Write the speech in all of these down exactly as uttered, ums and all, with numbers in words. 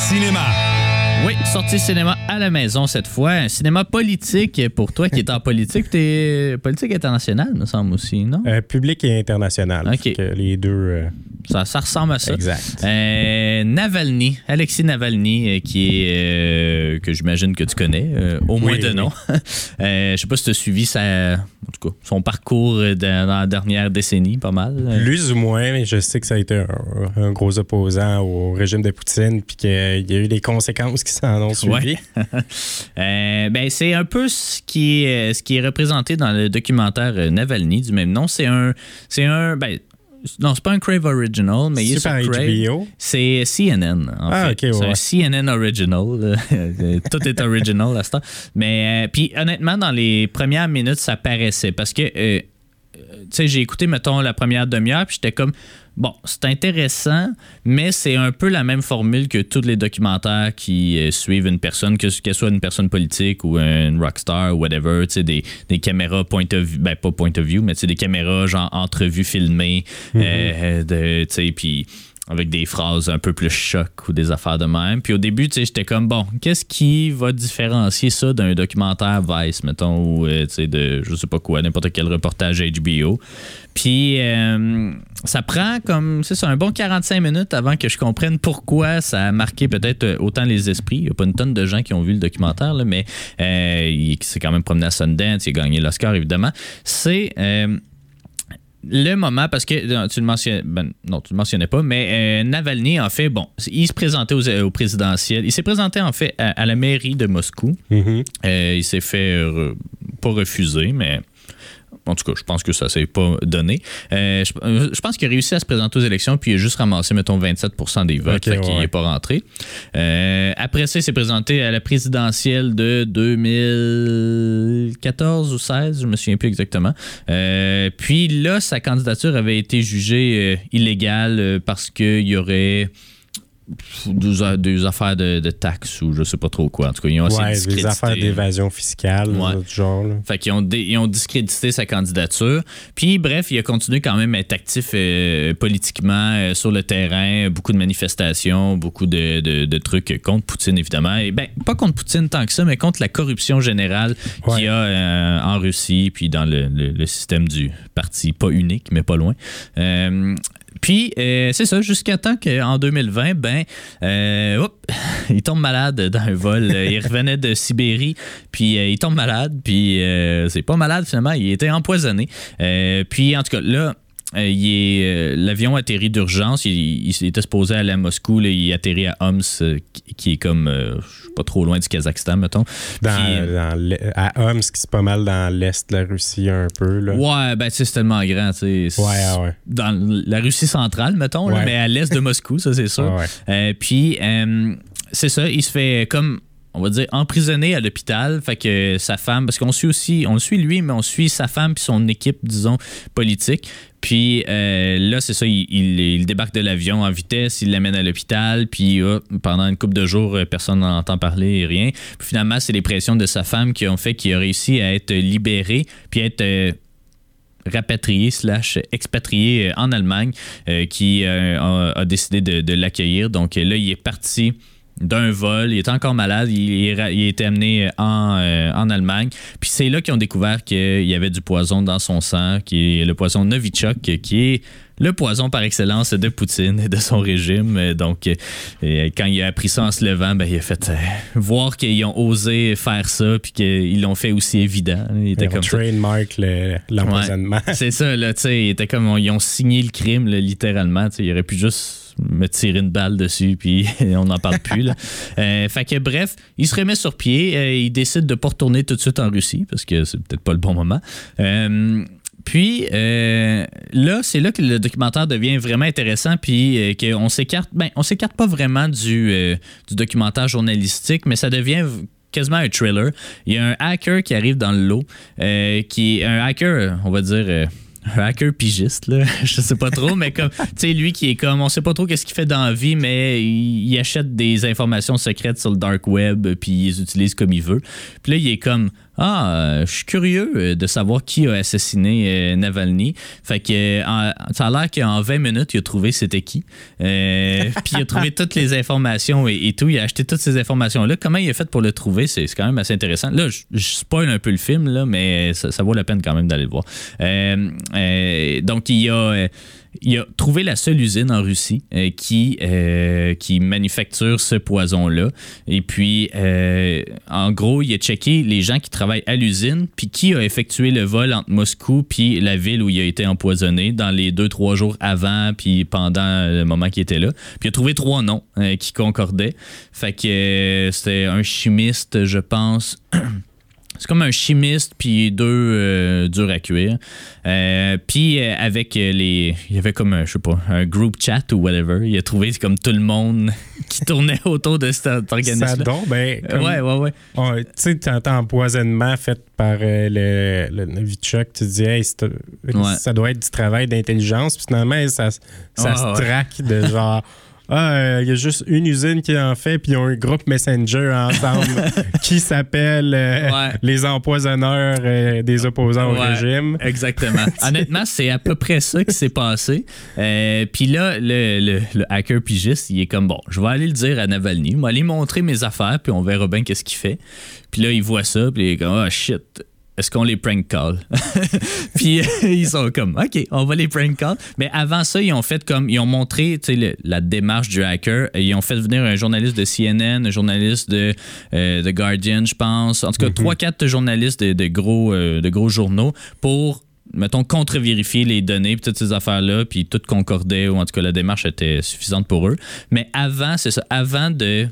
cinéma. Oui, sortie cinéma à la maison cette fois. Un cinéma politique pour toi qui est en politique. T'es politique internationale, me semble aussi, non? Euh, public et international. OK. Que les deux... Euh... Ça, ça ressemble à ça. Exact. Euh, Navalny, Alexis Navalny, euh, qui est euh, que j'imagine que tu connais, euh, au moins oui, de oui. nom. euh, je sais pas si tu as suivi sa, en tout cas, son parcours de, dans la dernière décennie, pas mal. Plus ou moins, mais je sais que ça a été un, un gros opposant au régime de Poutine, puis qu'il y a eu des conséquences qui s'en ont suivi. Ouais. euh, ben, c'est un peu ce qui est, ce qui est représenté dans le documentaire Navalny du même nom. C'est un, c'est un, ben, non, c'est pas un Crave Original, mais il est sur par Crave. H B O. C'est C N N, en ah, fait. OK, C'est ouais. un C N N Original. Tout est original à ce temps. Mais, euh, puis honnêtement, dans les premières minutes, ça paraissait. Parce que, euh, tu sais, j'ai écouté, mettons, la première demi-heure, puis j'étais comme, bon, c'est intéressant, mais c'est un peu la même formule que tous les documentaires qui euh, suivent une personne, que qu'elle soit une personne politique ou une rockstar ou whatever, tu sais, des, des caméras point of view, ben pas point of view, mais tu sais, des caméras genre entrevues filmées, mm-hmm. euh, de, tu sais, puis avec des phrases un peu plus choc ou des affaires de même. Puis au début, tu sais, j'étais comme, bon, qu'est-ce qui va différencier ça d'un documentaire Vice, mettons, ou, euh, tu sais, de, je sais pas quoi, n'importe quel reportage H B O. Puis euh, ça prend comme, c'est ça, un bon quarante-cinq minutes avant que je comprenne pourquoi ça a marqué peut-être autant les esprits. Il n'y a pas une tonne de gens qui ont vu le documentaire, là, mais euh, il s'est quand même promené à Sundance, il a gagné l'Oscar, évidemment. C'est... Euh, le moment, parce que non, tu le mentionnais, ben, non, tu le mentionnais pas, mais euh, Navalny, en fait, bon, il se présentait aux, au présidentiel. Il s'est présenté, en fait, à, à la mairie de Moscou. Mm-hmm. Euh, il s'est fait euh, pas refuser, mais en tout cas, je pense que ça s'est pas donné. Euh, je, je pense qu'il a réussi à se présenter aux élections, puis il a juste ramassé, mettons, vingt-sept pour cent des votes, okay, fait qu'il ouais. n'est pas rentré. Euh, après ça, il s'est présenté à la présidentielle de deux mille quatorze ou seize, je me souviens plus exactement. Euh, puis là, sa candidature avait été jugée euh, illégale euh, parce qu'il y aurait... Des, des affaires de, de taxes ou je sais pas trop quoi. En tout cas, ils ont ouais, aussi des affaires d'évasion fiscale, ouais. du genre. Là. Fait qu'ils ont, dé, ils ont discrédité sa candidature. Puis, bref, il a continué quand même à être actif euh, politiquement euh, sur le terrain. Beaucoup de manifestations, beaucoup de, de, de trucs contre Poutine, évidemment. Et ben, pas contre Poutine tant que ça, mais contre la corruption générale ouais. qu'il y a euh, en Russie, puis dans le, le, le système du parti, pas unique, mais pas loin. Euh, Puis, euh, c'est ça, jusqu'à temps qu'en deux mille vingt, ben, euh, hop, il tombe malade dans un vol. Il revenait de Sibérie, puis euh, il tombe malade, puis euh, c'est pas malade finalement, il était empoisonné. Euh, puis, en tout cas, là, Euh, il est, euh, l'avion atterrit d'urgence. Il, il, il était supposé aller à Moscou. Là, il atterrit à Homs, euh, qui, qui est comme euh, pas trop loin du Kazakhstan, mettons. Dans, Puis, dans à Homs, qui c'est pas mal dans l'est de la Russie, un peu. Là. Ouais, ben, tu sais, c'est tellement grand. Tu sais, ouais, ouais. Dans la Russie centrale, mettons, ouais. là, mais à l'est de Moscou, ça, c'est sûr. Ouais, ouais. Euh, puis, euh, c'est ça, il se fait comme. On va dire emprisonné à l'hôpital, fait que sa femme, parce qu'on suit aussi, on le suit lui, mais on suit sa femme puis son équipe, disons, politique. Puis euh, là, c'est ça, il, il, il débarque de l'avion en vitesse, il l'amène à l'hôpital, puis oh, pendant une couple de jours, personne n'en entend parler et rien. Puis finalement, c'est les pressions de sa femme qui ont fait qu'il a réussi à être libéré, puis à être euh, rapatrié slash expatrié en Allemagne, euh, qui euh, a, a décidé de, de l'accueillir. Donc là, il est parti d'un vol, il était encore malade, il, il a été amené en, euh, en Allemagne. Puis c'est là qu'ils ont découvert qu'il y avait du poison dans son sang, qui est le poison Novichok, qui est le poison par excellence de Poutine et de son régime. Donc, euh, quand il a appris ça en se levant, ben, il a fait euh, voir qu'ils ont osé faire ça, puis qu'ils l'ont fait aussi évident. Il était comme trademark le, l'empoisonnement. Ouais, c'est ça, là, tu sais, il était comme, ils ont signé le crime, là, littéralement. Il aurait pu juste me tirer une balle dessus, puis on n'en parle plus. Là. Euh, fait que bref, il se remet sur pied, euh, il décide de ne pas retourner tout de suite en Russie, parce que c'est peut-être pas le bon moment. Euh, Puis euh, là, c'est là que le documentaire devient vraiment intéressant, puis euh, qu'on s'écarte, ben, on s'écarte pas vraiment du, euh, du documentaire journalistique, mais ça devient quasiment un thriller. Il y a un hacker qui arrive dans le lot, euh, qui est un hacker, on va dire... Euh, un hacker pigiste, là. Je sais pas trop, mais comme, tu sais, lui qui est comme, on sait pas trop qu'est-ce qu'il fait dans la vie, mais il, il achète des informations secrètes sur le dark web, puis il les utilise comme il veut. Puis là, il est comme, Ah, euh, je suis curieux de savoir qui a assassiné euh, Navalny. Fait que euh, en, ça a l'air qu'en vingt minutes, il a trouvé c'était qui. Euh, puis il a trouvé toutes les informations et, et tout. Il a acheté toutes ces informations-là. Comment il a fait pour le trouver? C'est, c'est quand même assez intéressant. Là, je, je spoil un peu le film, là, mais ça, ça vaut la peine quand même d'aller le voir. Euh, euh, donc, il a... Euh, Il a trouvé la seule usine en Russie euh, qui, euh, qui manufacture ce poison-là. Et puis, euh, en gros, il a checké les gens qui travaillent à l'usine, puis qui a effectué le vol entre Moscou puis la ville où il a été empoisonné dans les deux, trois jours avant, puis pendant le moment qu'il était là. Puis il a trouvé trois noms euh, qui concordaient. Fait que euh, c'était un chimiste, je pense... C'est comme un chimiste puis deux euh, durs à cuire. Euh, puis euh, avec les... Il y avait comme, un, je sais pas, un group chat ou whatever. Il a trouvé comme tout le monde qui tournait autour de cet organisme-là. Ça donc, ben... Comme, ouais, ouais, ouais. Oh, tu sais, t'entends empoisonnement fait par euh, le, le Novichok, tu te dis, hey, ouais. ça doit être du travail d'intelligence. Puis finalement, ça, ça oh, se ouais. traque de genre... Ah, il euh, y a juste une usine qui en fait, puis ils ont un groupe Messenger ensemble qui s'appelle euh, ouais. les empoisonneurs euh, des opposants ouais, au régime. Exactement. Honnêtement, c'est à peu près ça qui s'est passé. Euh, puis là, le, le, le hacker pigiste, il est comme, bon, je vais aller le dire à Navalny, je vais aller montrer mes affaires, puis on verra bien qu'est-ce qu'il fait. Puis là, il voit ça, puis il est comme, ah, oh, shit. Est-ce qu'on les prank call? Puis ils sont comme, OK, on va les prank call. Mais avant ça, ils ont fait comme, ils ont montré le, la démarche du hacker. Ils ont fait venir un journaliste de C N N, un journaliste de euh, The Guardian, je pense. En tout cas, mm-hmm. trois, quatre journalistes de, de, gros, euh, de gros journaux pour, mettons, contre-vérifier les données et toutes ces affaires-là. Puis tout concordait, ou en tout cas, la démarche était suffisante pour eux. Mais avant, c'est ça, avant de...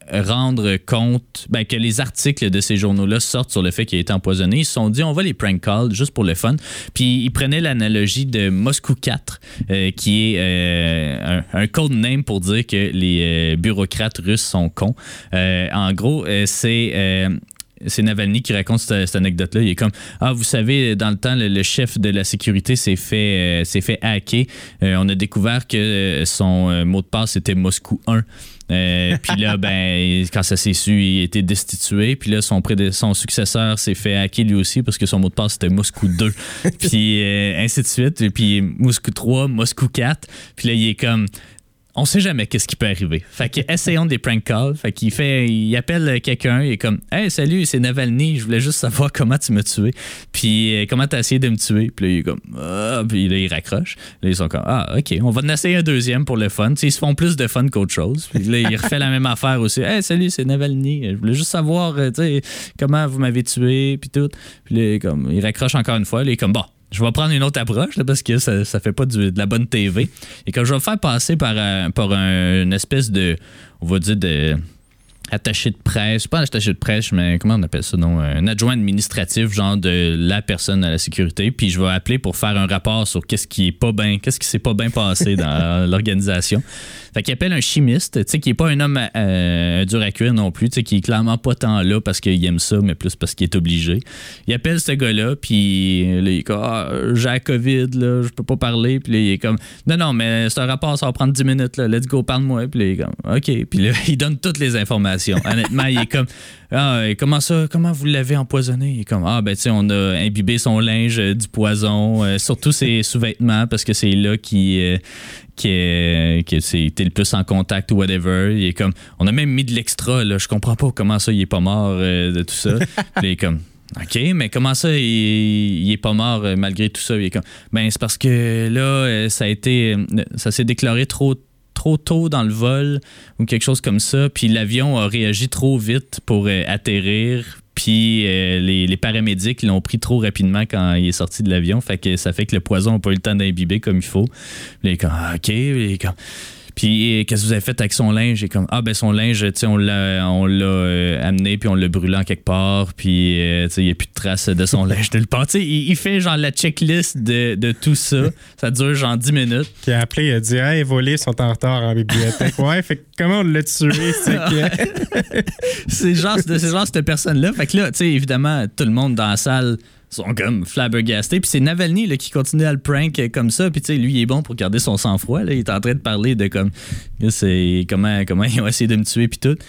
rendre compte ben, que les articles de ces journaux-là sortent sur le fait qu'il a été empoisonné. Ils se sont dit, on va les prank call juste pour le fun. Puis ils prenaient l'analogie de Moscou quatre, euh, qui est euh, un, un code name pour dire que les euh, bureaucrates russes sont cons. Euh, en gros, euh, c'est... Euh, C'est Navalny qui raconte cette, cette anecdote-là. Il est comme, ah, vous savez, dans le temps, le, le chef de la sécurité s'est fait, euh, s'est fait hacker. Euh, on a découvert que son euh, mot de passe était Moscou un. Euh, puis là, ben, quand ça s'est su, il a été destitué. Puis là, son, prédé- son successeur s'est fait hacker lui aussi parce que son mot de passe c'était Moscou deux. Puis euh, ainsi de suite. Et puis Moscou trois, Moscou quatre. Puis là, il est comme... On sait jamais qu'est-ce qui peut arriver. Fait que essayons des prank calls. Fait qu'il fait, il appelle quelqu'un, il est comme, hey, salut, c'est Navalny, je voulais juste savoir comment tu m'as tué. Puis euh, comment t'as essayé de me tuer. Puis là, il est comme, ah, puis là, il raccroche. Là, ils sont comme, ah, ok, on va en essayer un deuxième pour le fun. T'sais, ils se font plus de fun qu'autre chose. Puis là, il refait la même affaire aussi. Hey, salut, c'est Navalny, je voulais juste savoir, tu sais, comment vous m'avez tué, puis tout. Puis là, il, est comme, il raccroche encore une fois. Là, il est comme, bon. Je vais prendre une autre approche là, parce que ça, ça fait pas du, de la bonne T V. Et quand je vais me faire passer par, un, par un, une espèce de, on va dire, de attaché de presse, pas un attaché de presse, mais comment on appelle ça, non? Un adjoint administratif, genre de la personne à la sécurité. Puis je vais appeler pour faire un rapport sur qu'est-ce qui est pas bien, qu'est-ce qui s'est pas bien passé dans l'organisation. Fait qu'il appelle un chimiste, tu sais, qui est pas un homme euh, dur à cuire non plus, tu sais, qui est clairement pas tant là parce qu'il aime ça, mais plus parce qu'il est obligé. Il appelle ce gars-là, puis là, il est comme, ah, j'ai la COVID, là, je peux pas parler. Puis là, il est comme, non, non, mais c'est un rapport, ça va prendre dix minutes, là, let's go, parle-moi. Puis là, il est comme, OK. Puis là, il donne toutes les informations. Honnêtement, il est comme, ah, comment ça, comment vous l'avez empoisonné? Il est comme, ah, ben, tu sais, on a imbibé son linge euh, du poison, euh, surtout ses sous-vêtements, parce que c'est là qui. Euh, qui est, qui était le plus en contact ou whatever. Il est comme, on a même mis de l'extra, là. Je comprends pas comment ça, il est pas mort euh, de tout ça. Puis il est comme, OK, mais comment ça, il, il est pas mort euh, malgré tout ça? Il est comme, ben, c'est parce que là, euh, ça a été, ça s'est déclaré trop trop tôt dans le vol ou quelque chose comme ça, puis l'avion a réagi trop vite pour euh, atterrir. Puis euh, les, les paramédics l'ont pris trop rapidement quand il est sorti de l'avion. Fait que ça fait que le poison n'a pas eu le temps d'imbiber comme il faut. Puis il est comme, ah, OK. Il est comme... Puis qu'est-ce que vous avez fait avec son linge? Il est comme, ah, ben son linge, tu sais, on l'a, on l'a euh, amené, puis on l'a brûlé en quelque part. Puis, euh, tu sais, il n'y a plus de traces de son linge de le part. Tu sais, il, il fait genre la checklist de, de tout ça. Ça dure genre dix minutes. Puis après, il a dit, hey, les volets sont en retard en bibliothèque. Ouais, fait que comment on l'a tué? C'est que... c'est genre, c'est genre cette personne-là. Fait que là, tu sais, évidemment, tout le monde dans la salle sont comme flabbergastés. Puis c'est Navalny là, qui continue à le prank comme ça. Puis tu sais, lui, il est bon pour garder son sang-froid. Là. Il est en train de parler de comme c'est comment, comment ils ont essayé de me tuer puis tout.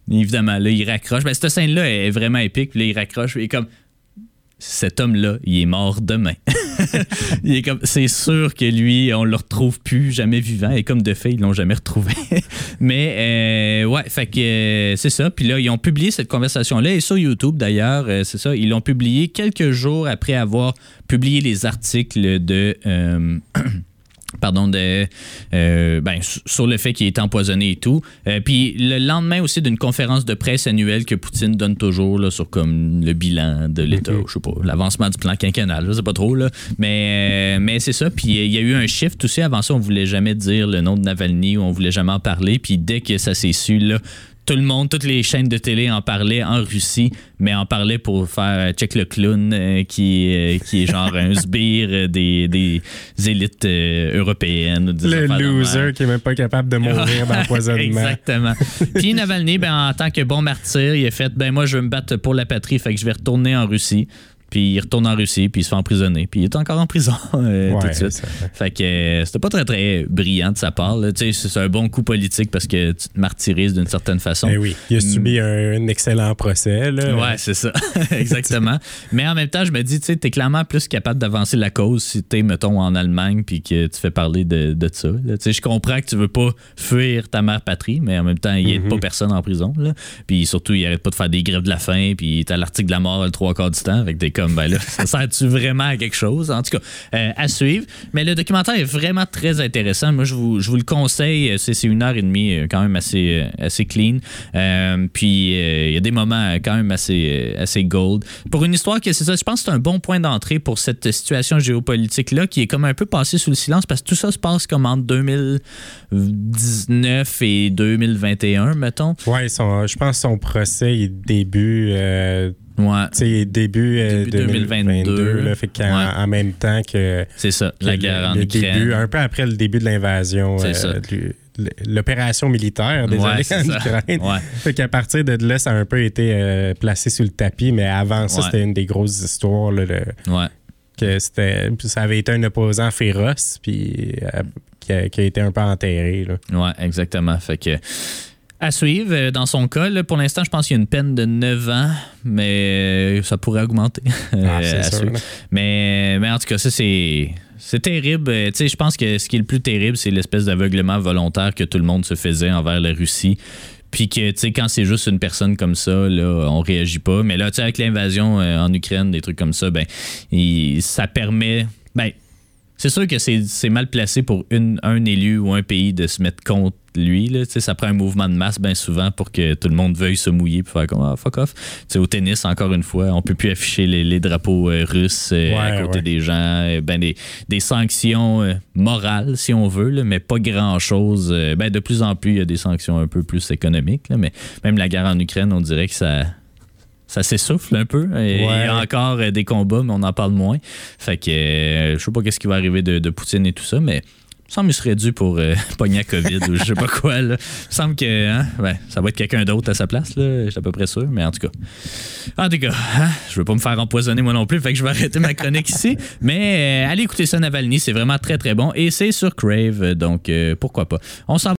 évidemment, là, il raccroche. Ben, cette scène-là est vraiment épique. Puis là, il raccroche. Il est comme... Cet homme-là, il est mort demain. il est comme, c'est sûr que lui, on le retrouve plus jamais vivant. Et comme de fait, ils l'ont jamais retrouvé. Mais, euh, ouais, fait que euh, c'est ça. Puis là, ils ont publié cette conversation-là. Et sur YouTube, d'ailleurs, euh, c'est ça, ils l'ont publié quelques jours après avoir publié les articles de... Euh, pardon, de, euh, ben, sur le fait qu'il est empoisonné et tout. Euh, puis le lendemain aussi d'une conférence de presse annuelle que Poutine donne toujours là, sur comme le bilan de l'État, mm-hmm. je sais pas, l'avancement du plan quinquennal, je sais pas trop, là. Mais, euh, mais c'est ça. Puis il y a eu un shift aussi. Avant ça, on voulait jamais dire le nom de Navalny ou on voulait jamais en parler. Puis dès que ça s'est su, là, tout le monde, toutes les chaînes de télé en parlaient en Russie, mais en parlaient pour faire check le clown euh, qui, euh, qui est genre un sbire euh, des, des élites euh, européennes. Le loser qui est même pas capable de mourir d'empoisonnement. Exactement. Puis Navalny, ben, en tant que bon martyr, il a fait ben moi je veux me battre pour la patrie, fait que je vais retourner en Russie. Puis il retourne en Russie, puis il se fait emprisonner. Puis il est encore en prison euh, ouais, tout de suite. Ça. Fait que euh, c'était pas très, très brillant de sa part. Tu sais, c'est un bon coup politique parce que tu te martyrises d'une certaine façon. Eh oui, il a subi un, un excellent procès. Là. Ouais, c'est ça. Exactement. Mais en même temps, je me dis, tu sais, t'es clairement plus capable d'avancer la cause si t'es, mettons, en Allemagne puis que tu fais parler de, de ça. Tu sais, je comprends que tu veux pas fuir ta mère patrie, mais en même temps, il aide mm-hmm. pas personne en prison. Là. Puis surtout, il arrête pas de faire des grèves de la faim, puis t'as l'article de la mort le trois quarts du temps. Fait que t'es comme, ben là, ça sert-tu vraiment à quelque chose? En tout cas, euh, à suivre. Mais le documentaire est vraiment très intéressant. Moi, je vous, je vous le conseille. C'est, c'est une heure et demie quand même assez, assez clean. Euh, puis, il euh, y a des moments quand même assez, assez gold. Pour une histoire que c'est ça, je pense que c'est un bon point d'entrée pour cette situation géopolitique-là qui est comme un peu passée sous le silence parce que tout ça se passe comme entre deux mille dix-neuf et deux mille vingt et un, mettons. Oui, je pense que son procès est début... Euh Ouais. Tu sais, début, euh, début deux mille vingt-deux. Là, fait qu'en ouais. en même temps que. C'est ça, la guerre le, en le Ukraine. Début, un peu après le début de l'invasion. C'est euh, ça. Du, l'opération militaire, désolé, ouais, en Ukraine. Ouais. Fait qu'à partir de là, ça a un peu été euh, placé sous le tapis, mais avant ça, ouais. c'était une des grosses histoires. Là, le, ouais. que c'était, ça avait été un opposant féroce, puis euh, qui, a, qui a été un peu enterré. Là. Ouais, exactement. Fait que. À suivre. Dans son cas, là, pour l'instant, je pense qu'il y a une peine de neuf ans, mais ça pourrait augmenter. Ah, c'est sûr, mais, mais en tout cas, ça, c'est, c'est terrible. Tu sais, je pense que ce qui est le plus terrible, c'est l'espèce d'aveuglement volontaire que tout le monde se faisait envers la Russie. Puis que, tu sais, quand c'est juste une personne comme ça, là, on réagit pas. Mais là, tu sais, avec l'invasion euh, en Ukraine, des trucs comme ça, ben, il, ça permet... Ben, c'est sûr que c'est, c'est mal placé pour une, un élu ou un pays de se mettre contre lui. Là. Ça prend un mouvement de masse bien souvent pour que tout le monde veuille se mouiller et faire comme ah, fuck off. T'sais, au tennis, encore une fois, on peut plus afficher les, les drapeaux euh, russes euh, ouais, à côté ouais. des gens. Euh, ben, des, des sanctions euh, morales, si on veut, là, mais pas grand-chose. Euh, ben, de plus en plus, il y a des sanctions un peu plus économiques. Là, mais même la guerre en Ukraine, on dirait que ça... Ça s'essouffle un peu. Ouais. Il y a encore des combats, mais on en parle moins. Fait que euh, je sais pas qu'est-ce qui va arriver de, de Poutine et tout ça, mais il me semble qu'il serait dû pour euh, pogner à COVID ou je sais pas quoi. Là. Il me semble que hein, ben, ça va être quelqu'un d'autre à sa place. Là. Je suis à peu près sûr, mais en tout cas. En tout cas, hein, je veux pas me faire empoisonner moi non plus, fait que je vais arrêter ma chronique ici. Mais euh, allez écouter ça, Navalny, c'est vraiment très très bon. Et c'est sur Crave, donc euh, pourquoi pas. On s'en